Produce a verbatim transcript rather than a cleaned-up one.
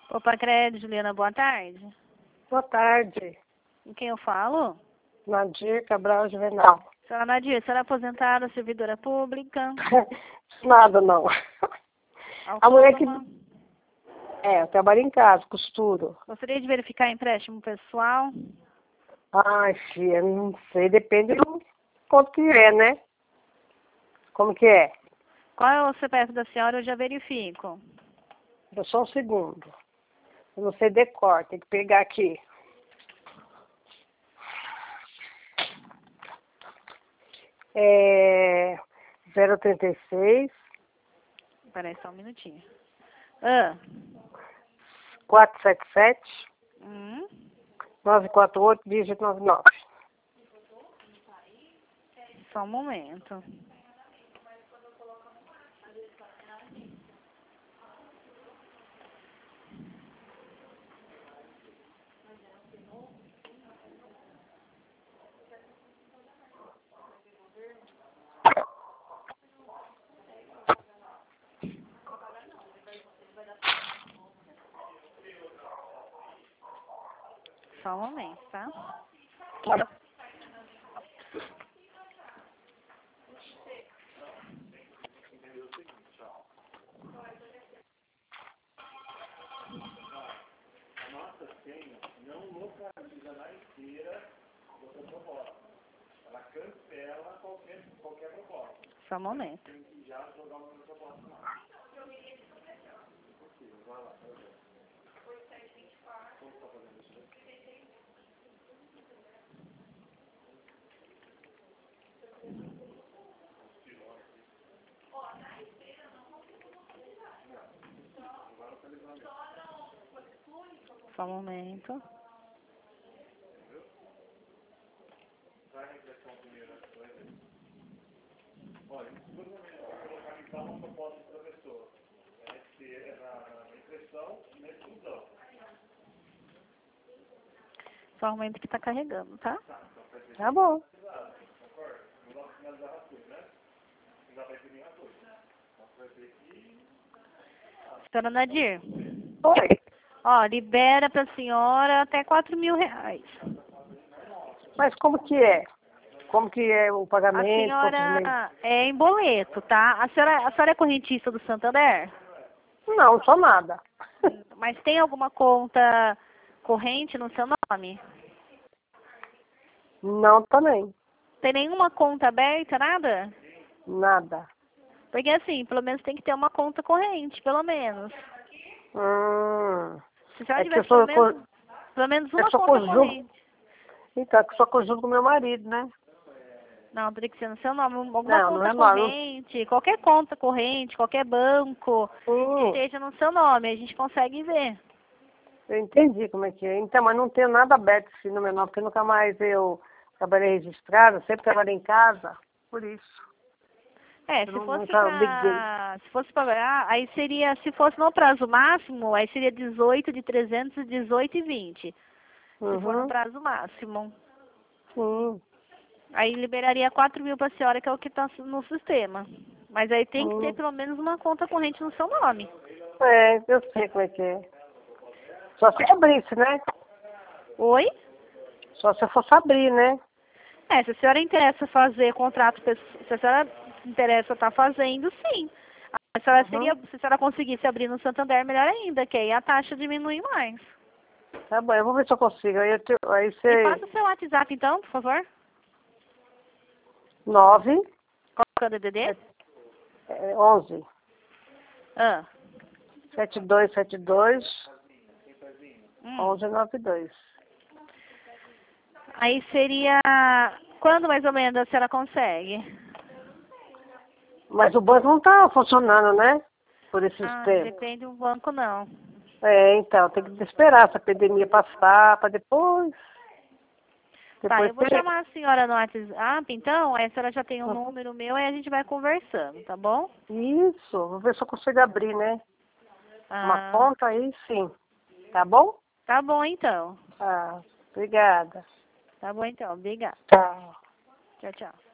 Opa, Crédito, Juliana, boa tarde. Boa tarde. Com quem eu falo? Nadir Cabral Juvenal. Senhora Nadir, a senhora é aposentada, servidora pública? Nada, não. Autônoma? A mulher que... É, eu trabalho em casa, costuro. Gostaria de verificar empréstimo pessoal? Ai, filha, não sei, depende do quanto que é, né? Como que é? Qual é o C P F da senhora? Eu já verifico. Eu só um segundo. Eu não sei decor, tem que pegar aqui. É... zero trinta e seis. Peraí, só um minutinho. Ah. quatrocentos e setenta e sete. Hum. novecentos e quarenta e oito, dígito noventa e nove. Só um momento. Só um momento, tá? Tá. Não localiza na esteira outra proposta. Ela cancela qualquer, qualquer proposta. Só um momento. Tem que já jogar uma outra proposta lá. Vai lá, vai ver. Como está fazendo isso? Só um momento. Vai a impressão primeiro, vai ver. Olha, seguramente, localizar uma proposta para a pessoa. É ter na, na impressão e na exclusão. Só um momento que tá carregando, tá? Tá bom. Concorda? Não vai finalizar rascunho, né? Já vai imprimir rascunho. Então você vai ter que... Senhora Nadir. Oi. Ó, libera pra senhora até quatro mil reais. Mas como que é? Como que é o A pagamento? quantos meses? senhora é em boleto, tá? A senhora, a senhora é correntista do Santander? Não, só nada. Mas tem alguma conta corrente no seu nome? Não também. Tem nenhuma conta aberta, nada? Nada. Porque assim, pelo menos tem que ter uma conta corrente, pelo menos. Hum. Se a senhora É que eu tivesse sou, pelo menos, pelo menos uma eu sou conta conjunto. corrente. Então, é que eu sou conjunto com meu marido, né? Não, teria que ser no seu nome. Alguma Não, não conta é nome. corrente, qualquer conta corrente, qualquer banco que Hum, esteja no seu nome, a gente consegue ver. eu entendi como é que é. Então, mas não tenho nada aberto assim no meu nome, porque nunca mais eu trabalhei registrada, sempre trabalhei em casa, por isso. É, Eu se não- fosse nunca liguei. pra, se fosse pra, aí seria, se fosse no prazo máximo, aí seria dezoito de trezentos, dezoito e vinte. Se for no Uhum. prazo máximo. Sim. Aí liberaria quatro mil pra senhora, que é o que tá no sistema. Mas aí tem que ter Hum. pelo menos uma conta corrente no seu nome. É, eu sei como é que é. Só se abrisse, né? Oi? Só se eu fosse abrir, né? É, se a senhora interessa fazer contrato, pesso- se a senhora interessa estar fazendo, sim. A senhora Uhum. seria, se a senhora conseguisse abrir no Santander, melhor ainda, que aí a taxa diminui mais. Tá bom, eu vou ver se eu consigo. Aí, eu te, aí Me você... passa o seu WhatsApp então, por favor. nove, Qual que é o D D D? é, onze, Ah. sete dois sete dois, Hum. onze nove dois. Aí seria, quando mais ou menos a senhora consegue? Mas o banco não tá funcionando, né? Por esses Ah, tempos. depende do banco não. É, então, tem que esperar essa epidemia passar para depois. Tá, Depois eu vou ter... chamar a senhora no WhatsApp, então, aí a senhora já tem o número meu, aí a gente vai conversando, tá bom? Isso, vou ver se eu consigo abrir, né? Uma Ah, conta aí, sim. Tá bom? tá bom então. Ah, obrigada. Tá bom então, obrigada. Tchau. Tchau, tchau.